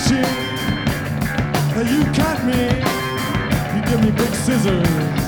cheek. You cut me, you give me big scissors.